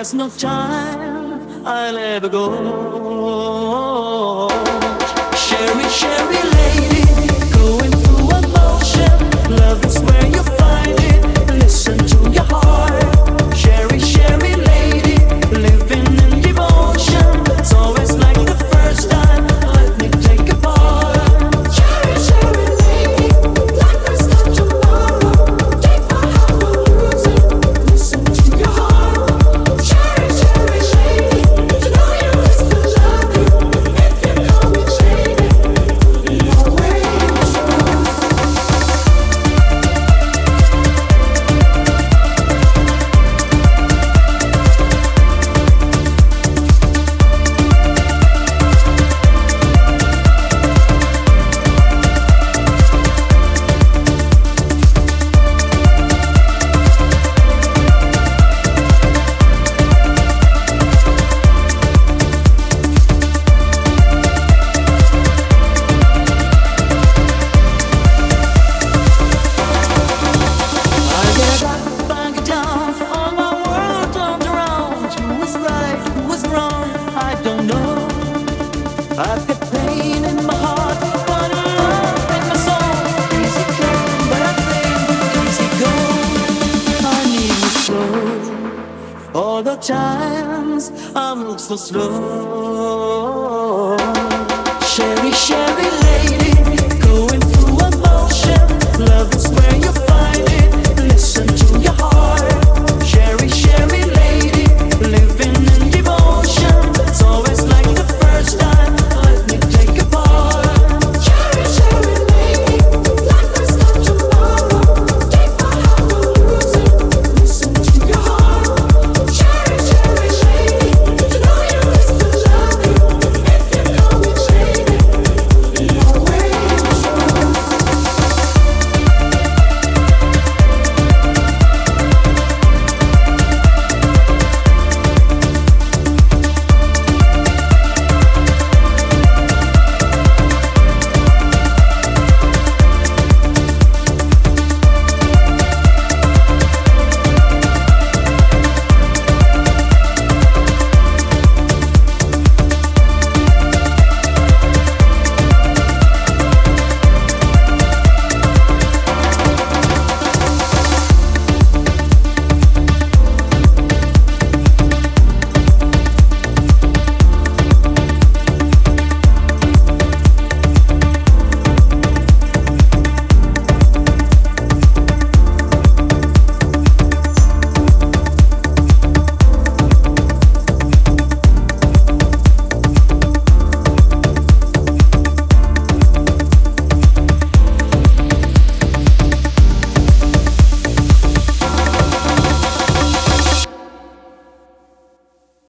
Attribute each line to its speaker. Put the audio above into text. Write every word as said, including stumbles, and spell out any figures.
Speaker 1: There's no time I'll ever go. Sherry, Sherry lady, going through emotion. Love is where you find it. Listen to your heart. Sherry, Sherry lady, living in devotion. It's always like the first time. Let me take a part. Sherry, Sherry lady, like there's no tomorrow. Take my heart or lose it. Listen to your heart. Sherry, Sherry lady, you know you used to love me. If you call me lady, always. I get up, I get down, all my world turns around. Who is right, who is wrong, I don't know. I've got pain in my heart, but love in my soul. Easy come, but I think easy go. I need you slow. All the times I move so slow. Sherry, Sherry lady,